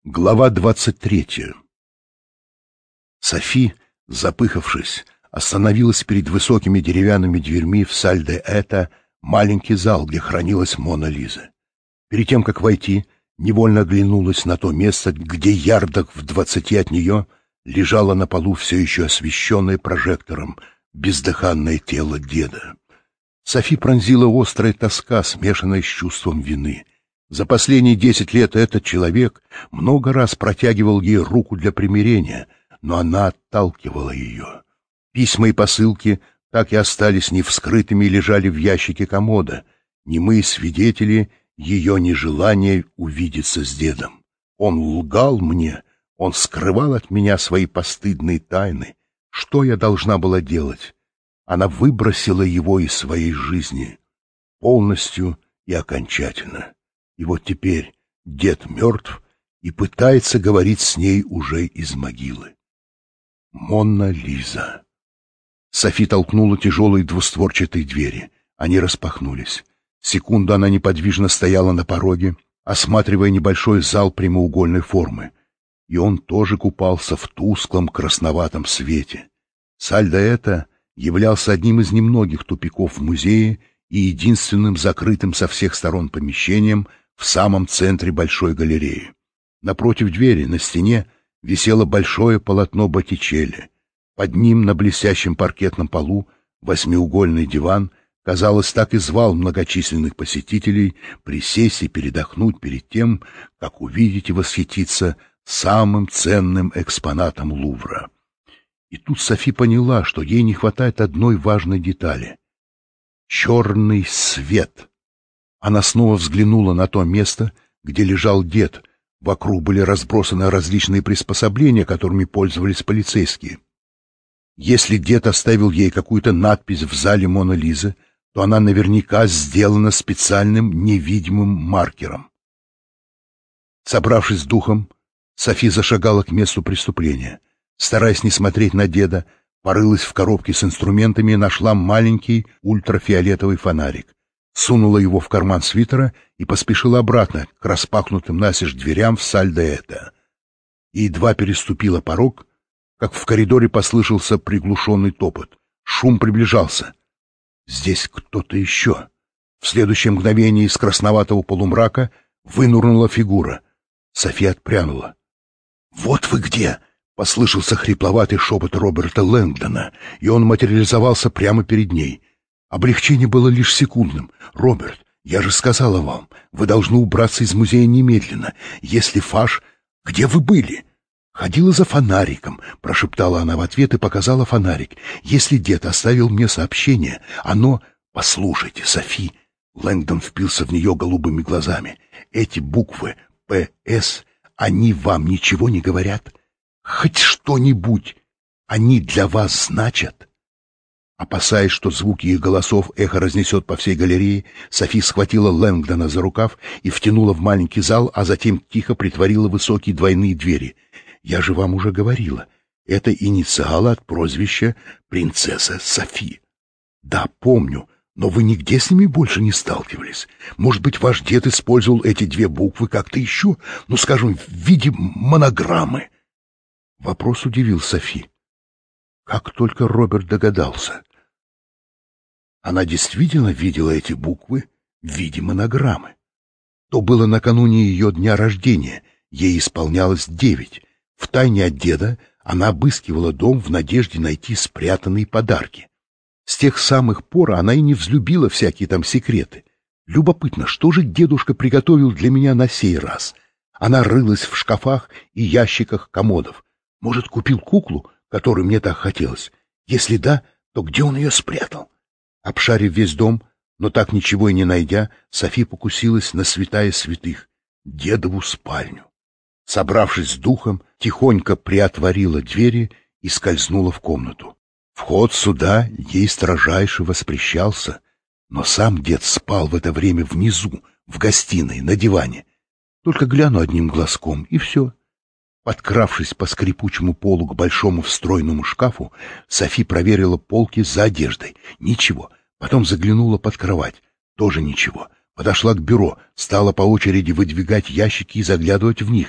Глава 23. Софи, запыхавшись, остановилась перед высокими деревянными дверьми в Саль-де-Эта, маленький зал, где хранилась Мона Лиза. Перед тем, как войти, невольно оглянулась на то место, где ярдах в 20 от нее лежало на полу все еще освещенное прожектором бездыханное тело деда. Софи пронзила острая тоска, смешанная с чувством вины. За последние 10 лет этот человек много раз протягивал ей руку для примирения, но она отталкивала ее. Письма и посылки так и остались невскрытыми и лежали в ящике комода, немые свидетели ее нежелания увидеться с дедом. Он лгал мне, он скрывал от меня свои постыдные тайны. Что я должна была делать? Она выбросила его из своей жизни полностью и окончательно. И вот теперь дед мертв и пытается говорить с ней уже из могилы. Мона Лиза. Софи толкнула тяжелые двустворчатые двери. Они распахнулись. Секунду она неподвижно стояла на пороге, осматривая небольшой зал прямоугольной формы. И он тоже купался в тусклом красноватом свете. Саль-де-Эта являлся одним из немногих тупиков в музее и единственным закрытым со всех сторон помещением в самом центре большой галереи. Напротив двери на стене висело большое полотно Боттичелли. Под ним на блестящем паркетном полу восьмиугольный диван, казалось, так и звал многочисленных посетителей присесть и передохнуть перед тем, как увидеть и восхититься самым ценным экспонатом Лувра. И тут Софи поняла, что ей не хватает одной важной детали — черный свет. Она снова взглянула на то место, где лежал дед. Вокруг были разбросаны различные приспособления, которыми пользовались полицейские. Если дед оставил ей какую-то надпись в зале Мона Лизы, то она наверняка сделана специальным невидимым маркером. Собравшись с духом, Софи зашагала к месту преступления. Стараясь не смотреть на деда, порылась в коробке с инструментами и нашла маленький ультрафиолетовый фонарик. Сунула его в карман свитера и поспешила обратно к распахнутым настежь дверям в Саль-де-Эта. И едва переступила порог, как в коридоре послышался приглушенный топот. Шум приближался. Здесь кто-то еще. В следующее мгновение из красноватого полумрака вынурнула фигура. София отпрянула. «Вот вы где!» — послышался хрипловатый шепот Роберта Лэнгдона, и он материализовался прямо перед ней. Облегчение было лишь секундным. «Роберт, я же сказала вам, вы должны убраться из музея немедленно. Если Фаш... Где вы были?» «Ходила за фонариком», — прошептала она в ответ и показала фонарик. «Если дед оставил мне сообщение, оно...» «Послушайте, Софи», — Лэнгдон впился в нее голубыми глазами, «эти буквы «ПС», они вам ничего не говорят? Хоть что-нибудь они для вас значат?» Опасаясь, что звуки их голосов эхо разнесет по всей галерее, Софи схватила Лэнгдона за рукав и втянула в маленький зал, а затем тихо притворила высокие двойные двери. «Я же вам уже говорила, это инициалы от прозвища «Принцесса Софи». «Да, помню, но вы нигде с ними больше не сталкивались. Может быть, ваш дед использовал эти две буквы как-то еще, ну, скажем, в виде монограммы?» Вопрос удивил Софи. Как только Роберт догадался. Она действительно видела эти буквы в виде монограммы. То было накануне ее дня рождения, ей исполнялось 9. Втайне от деда она обыскивала дом в надежде найти спрятанные подарки. С тех самых пор она и не взлюбила всякие там секреты. Любопытно, что же дедушка приготовил для меня на сей раз? Она рылась в шкафах и ящиках комодов. Может, купил куклу, которой мне так хотелось? Если да, то где он ее спрятал? Обшарив весь дом, но так ничего и не найдя, Софи покусилась на святая святых — дедову спальню. Собравшись с духом, тихонько приотворила двери и скользнула в комнату. Вход сюда ей строжайше воспрещался, но сам дед спал в это время внизу, в гостиной, на диване. Только гляну одним глазком, и все. Подкравшись по скрипучему полу к большому встроенному шкафу, Софи проверила полки за одеждой. Ничего. Потом заглянула под кровать. Тоже ничего. Подошла к бюро, стала по очереди выдвигать ящики и заглядывать в них.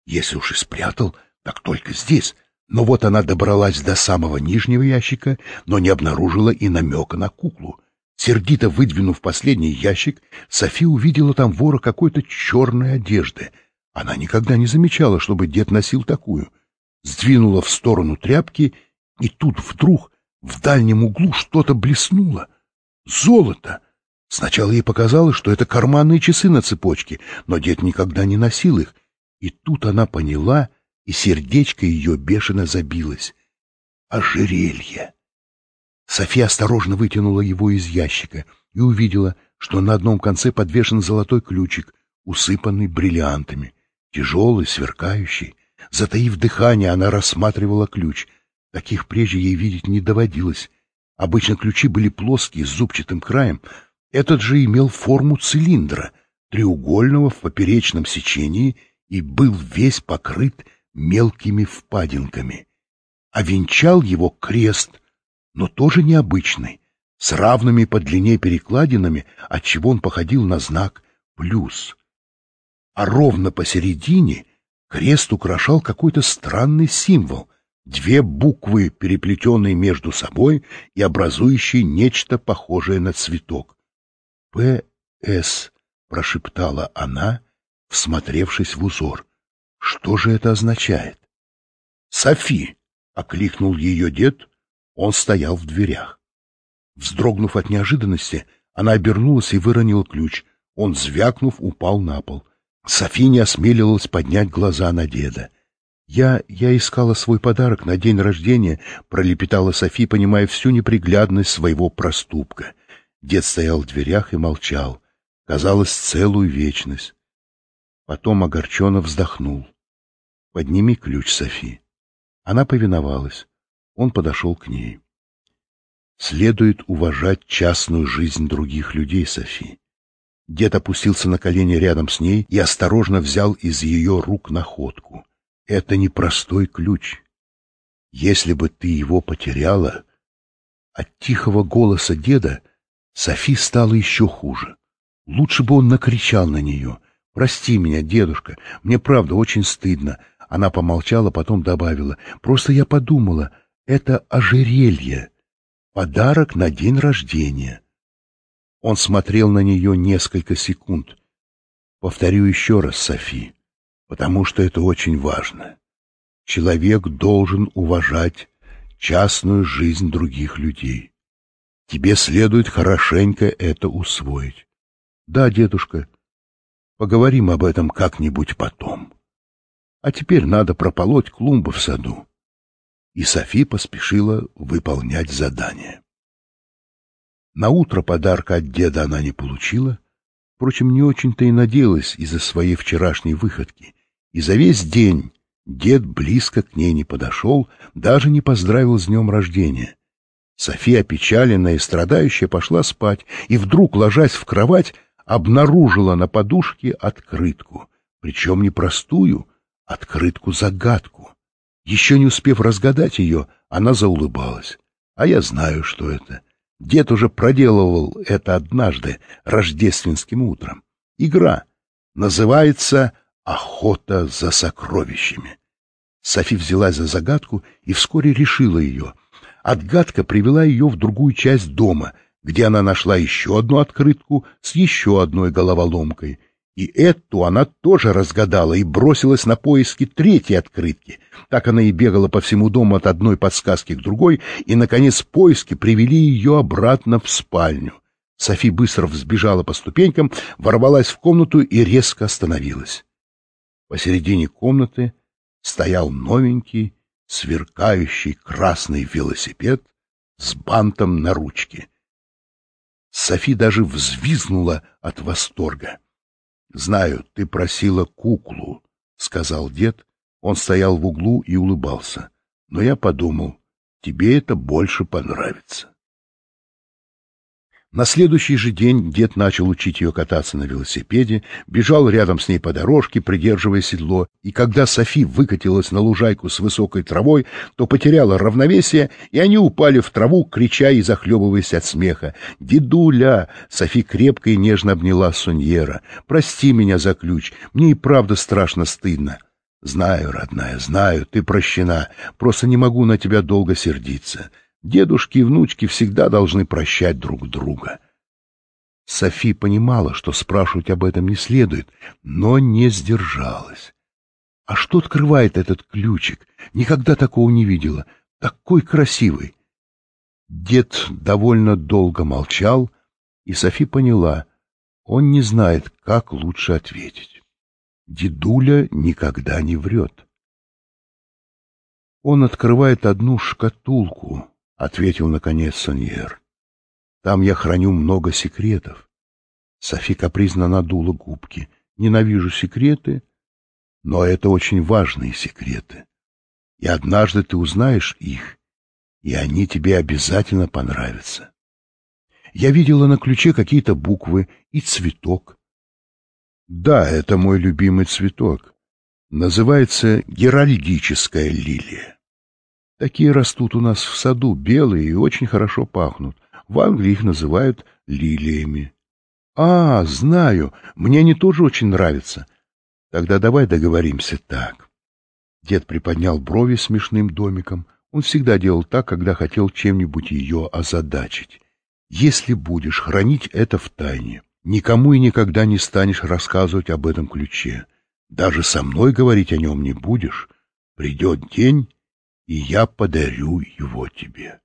Если уж и спрятал, так только здесь. Но вот она добралась до самого нижнего ящика, но не обнаружила и намека на куклу. Сердито выдвинув последний ящик, Софи увидела там вора какой-то черной одежды. Она никогда не замечала, чтобы дед носил такую. Сдвинула в сторону тряпки, и тут вдруг в дальнем углу что-то блеснуло. Золото! Сначала ей показалось, что это карманные часы на цепочке, но дед никогда не носил их. И тут она поняла, и сердечко ее бешено забилось. Ожерелье! София осторожно вытянула его из ящика и увидела, что на одном конце подвешен золотой ключик, усыпанный бриллиантами, тяжелый, сверкающий. Затаив дыхание, она рассматривала ключ. Таких прежде ей видеть не доводилось. Обычно ключи были плоские, с зубчатым краем. Этот же имел форму цилиндра, треугольного в поперечном сечении, и был весь покрыт мелкими впадинками. А венчал его крест, но тоже необычный, с равными по длине перекладинами, отчего он походил на знак плюс. А ровно посередине крест украшал какой-то странный символ, две буквы, переплетенные между собой и образующие нечто похожее на цветок. «П.С.» — прошептала она, всмотревшись в узор. «Что же это означает?» «Софи!» — окликнул ее дед. Он стоял в дверях. Вздрогнув от неожиданности, она обернулась и выронила ключ. Он, звякнув, упал на пол. Софи не осмеливалась поднять глаза на деда. Я искала свой подарок на день рождения», — пролепетала Софи, понимая всю неприглядность своего проступка. Дед стоял в дверях и молчал. Казалось, целую вечность. Потом огорченно вздохнул. «Подними ключ, Софи». Она повиновалась. Он подошел к ней. «Следует уважать частную жизнь других людей, Софи». Дед опустился на колени рядом с ней и осторожно взял из ее рук находку. «Это не простой ключ. Если бы ты его потеряла...» От тихого голоса деда Софи стало еще хуже. Лучше бы он накричал на нее. «Прости меня, дедушка, мне правда очень стыдно». Она помолчала, потом добавила: «Просто я подумала, это ожерелье, подарок на день рождения». Он смотрел на нее несколько секунд. «Повторю еще раз, Софи, потому что это очень важно. Человек должен уважать частную жизнь других людей. Тебе следует хорошенько это усвоить». «Да, дедушка, поговорим об этом как-нибудь потом. А теперь надо прополоть клумбы в саду». И Софи поспешила выполнять задание. Наутро подарка от деда она не получила, впрочем, не очень-то и надеялась из-за своей вчерашней выходки. И за весь день дед близко к ней не подошел, даже не поздравил с днем рождения. Софи, опечаленная и страдающая, пошла спать, и вдруг, ложась в кровать, обнаружила на подушке открытку, причем не простую, открытку-загадку. Еще не успев разгадать ее, она заулыбалась. А я знаю, что это. Дед уже проделывал это однажды, рождественским утром. Игра. Называется «Охота за сокровищами». Софи взялась за загадку и вскоре решила ее. Отгадка привела ее в другую часть дома, где она нашла еще одну открытку с еще одной головоломкой. И эту она тоже разгадала и бросилась на поиски третьей открытки. Так она и бегала по всему дому от одной подсказки к другой, и, наконец, поиски привели ее обратно в спальню. Софи быстро взбежала по ступенькам, ворвалась в комнату и резко остановилась. Посередине комнаты стоял новенький, сверкающий красный велосипед с бантом на ручке. Софи даже взвизгнула от восторга. «Знаю, ты просила куклу», — сказал дед. Он стоял в углу и улыбался. «Но я подумал, тебе это больше понравится». На следующий же день дед начал учить ее кататься на велосипеде, бежал рядом с ней по дорожке, придерживая седло, и когда Софи выкатилась на лужайку с высокой травой, то потеряла равновесие, и они упали в траву, крича и захлебываясь от смеха. «Дедуля!» — Софи крепко и нежно обняла Соньера. «Прости меня за ключ, мне и правда страшно стыдно». Знаю, родная, знаю, ты прощена. Просто не могу на тебя долго сердиться. Дедушки и внучки всегда должны прощать друг друга. Софи понимала, что спрашивать об этом не следует, но не сдержалась. А что открывает этот ключик? Никогда такого не видела. Такой красивый. Дед довольно долго молчал, и Софи поняла, он не знает, как лучше ответить. Дедуля никогда не врет. Он открывает одну шкатулку, — ответил наконец Соньер. Там я храню много секретов. Софи капризно надула губки. Ненавижу секреты, но это очень важные секреты. И однажды ты узнаешь их, и они тебе обязательно понравятся. Я видела на ключе какие-то буквы и цветок. Да, это мой любимый цветок. Называется геральдическая лилия. Такие растут у нас в саду, белые и очень хорошо пахнут. В Англии их называют лилиями. А, знаю, мне они тоже очень нравятся. Тогда давай договоримся так. Дед приподнял брови смешным домиком. Он всегда делал так, когда хотел чем-нибудь ее озадачить. Если будешь хранить это в тайне, никому и никогда не станешь рассказывать об этом ключе. Даже со мной говорить о нем не будешь. Придет день, и я подарю его тебе.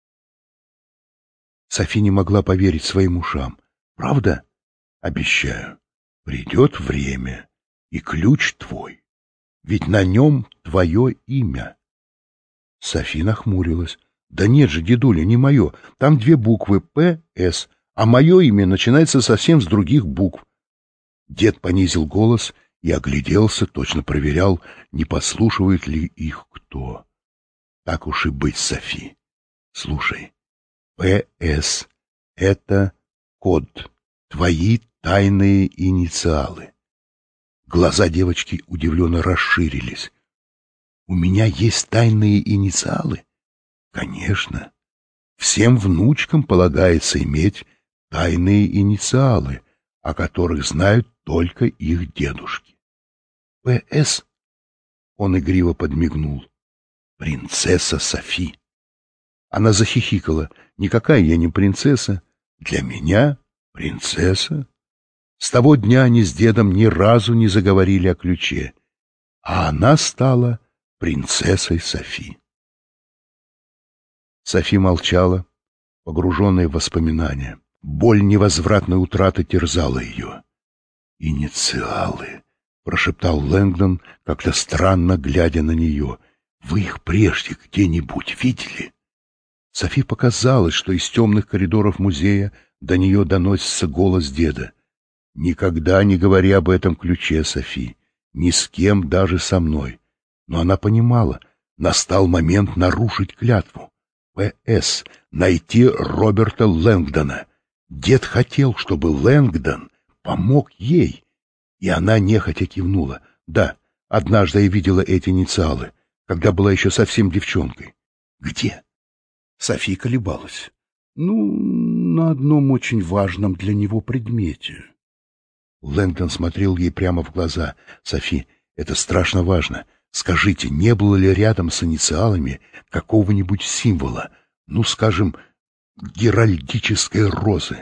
Софи не могла поверить своим ушам. Правда? Обещаю. Придет время, и ключ твой. Ведь на нем твое имя. Софи нахмурилась. Да нет же, дедуля, не мое. Там 2 буквы П, С, а мое имя начинается совсем с других букв. Дед понизил голос и огляделся, точно проверял, не подслушивает ли их кто. Так уж и быть, Софи. Слушай, П.С. — это код, твои тайные инициалы. Глаза девочки удивленно расширились. У меня есть тайные инициалы? Конечно. Всем внучкам полагается иметь тайные инициалы, о которых знают только их дедушки. П.С. Он игриво подмигнул. Принцесса Софи. Она захихикала. Никакая я не принцесса. Для меня принцесса. С того дня они с дедом ни разу не заговорили о ключе, а она стала принцессой Софи. Софи молчала, погруженная в воспоминания. Боль невозвратной утраты терзала ее. «Инициалы», — прошептал Лэнгдон, как-то странно глядя на нее. «Вы их прежде где-нибудь видели?» Софи показалось, что из темных коридоров музея до нее доносится голос деда. «Никогда не говори об этом ключе, Софи, ни с кем, даже со мной». Но она понимала, настал момент нарушить клятву. П.С. Найти Роберта Лэнгдона. Дед хотел, чтобы Лэнгдон помог ей. И она нехотя кивнула. Да, однажды я видела эти инициалы, когда была еще совсем девчонкой. Где? София колебалась. На одном очень важном для него предмете. Лэнгдон смотрел ей прямо в глаза. Софи, это страшно важно. Скажите, не было ли рядом с инициалами какого-нибудь символа, скажем, геральдической розы?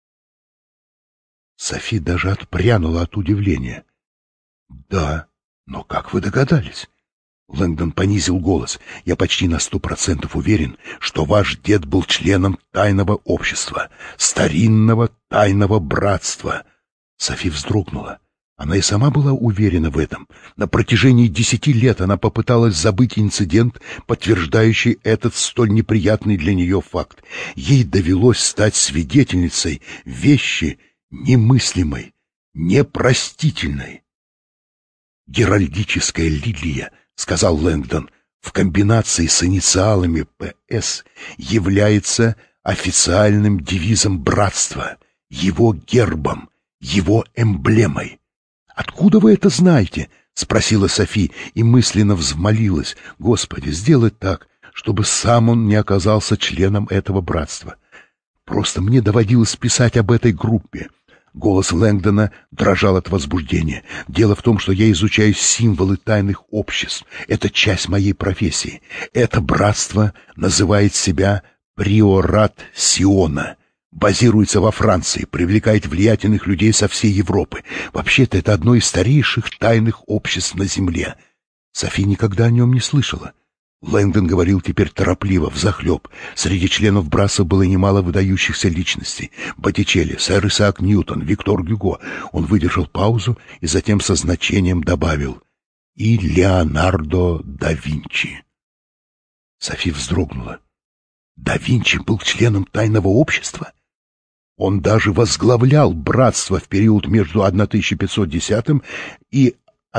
Софи даже отпрянула от удивления. Да, но как вы догадались? Лэнгдон понизил голос. Я почти на 100% уверен, что ваш дед был членом тайного общества, старинного тайного братства. Софи вздрогнула. Она и сама была уверена в этом. На протяжении 10 лет она попыталась забыть инцидент, подтверждающий этот столь неприятный для нее факт. Ей довелось стать свидетельницей вещи немыслимой, непростительной. «Геральдическая лилия», — сказал Лэнгдон, — «в комбинации с инициалами П.С. является официальным девизом братства, его гербом, его эмблемой». «Откуда вы это знаете?» — спросила Софи и мысленно взмолилась. «Господи, сделай так, чтобы сам он не оказался членом этого братства. Просто мне доводилось писать об этой группе. Голос Лэнгдона дрожал от возбуждения. «Дело в том, что я изучаю символы тайных обществ. Это часть моей профессии. Это братство называет себя Приорат Сиона. Базируется во Франции, привлекает влиятельных людей со всей Европы. Вообще-то это одно из старейших тайных обществ на Земле». Софи никогда о нем не слышала. Лэнгдон говорил теперь торопливо, взахлеб. Среди членов братства было немало выдающихся личностей. Боттичелли, сэр Исаак Ньютон, Виктор Гюго. Он выдержал паузу и затем со значением добавил: «И Леонардо да Винчи». Софи вздрогнула. Да Винчи был членом тайного общества? Он даже возглавлял братство в период между 1510 и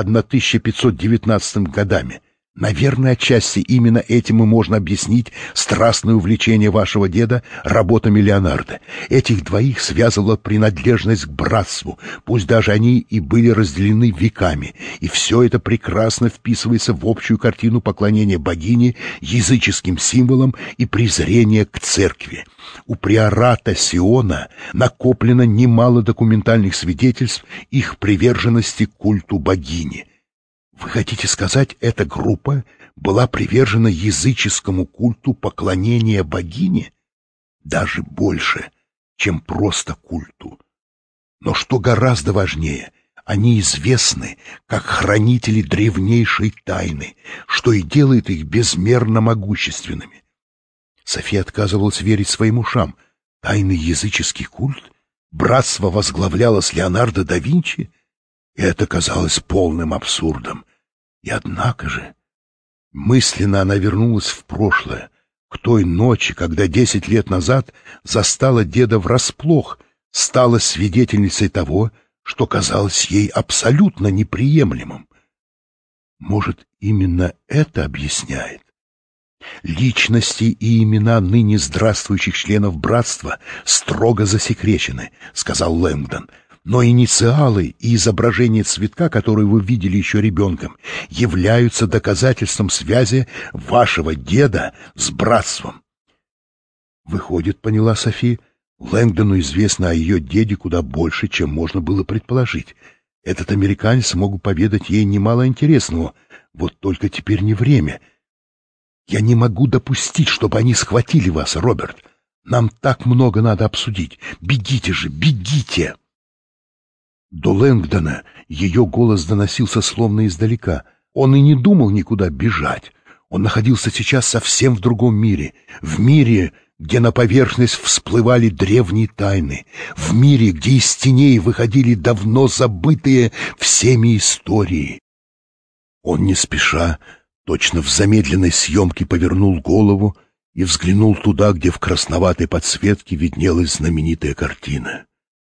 1519 годами. Наверное, отчасти именно этим и можно объяснить страстное увлечение вашего деда работами Леонардо. Этих двоих связывала принадлежность к братству, пусть даже они и были разделены веками, и все это прекрасно вписывается в общую картину поклонения богине, языческим символам и презрения к церкви. У приората Сиона накоплено немало документальных свидетельств их приверженности к культу богини. Вы хотите сказать, эта группа была привержена языческому культу поклонения богине? Даже больше, чем просто культу. Но что гораздо важнее, они известны как хранители древнейшей тайны, что и делает их безмерно могущественными. София отказывалась верить своим ушам. Тайный языческий культ? Братство возглавлялось Леонардо да Винчи? Это казалось полным абсурдом. И однако же, мысленно она вернулась в прошлое, к той ночи, когда 10 лет назад застала деда врасплох, стала свидетельницей того, что казалось ей абсолютно неприемлемым. Может, именно это объясняет? Личности и имена ныне здравствующих членов братства строго засекречены, сказал Лэнгдон. Но инициалы и изображение цветка, который вы видели еще ребенком, являются доказательством связи вашего деда с братством. Выходит, поняла Софи, Лэнгдону известно о ее деде куда больше, чем можно было предположить. Этот американец мог поведать ей немало интересного, вот только теперь не время. Я не могу допустить, чтобы они схватили вас, Роберт. Нам так много надо обсудить. Бегите же, бегите!» До Лэнгдона ее голос доносился словно издалека. Он и не думал никуда бежать. Он находился сейчас совсем в другом мире. В мире, где на поверхность всплывали древние тайны. В мире, где из теней выходили давно забытые всеми истории. Он не спеша, точно в замедленной съемке, повернул голову и взглянул туда, где в красноватой подсветке виднелась знаменитая картина.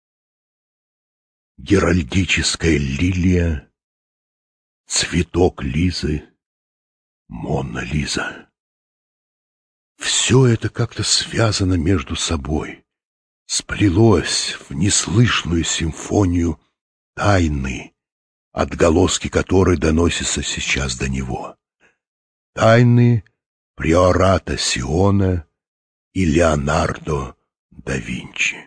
Геральдическая лилия, цветок Лизы, Мона Лиза. Все это как-то связано между собой, сплелось в неслышную симфонию тайны, отголоски которой доносятся сейчас до него. Тайны приората Сиона и Леонардо да Винчи.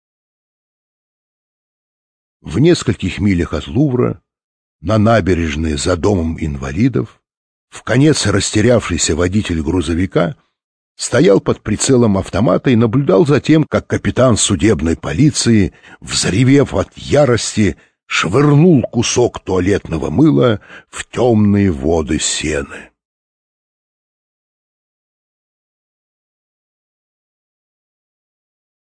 В нескольких милях от Лувра, на набережной за домом инвалидов, вконец растерявшийся водитель грузовика стоял под прицелом автомата и наблюдал за тем, как капитан судебной полиции, взревев от ярости, швырнул кусок туалетного мыла в темные воды Сены.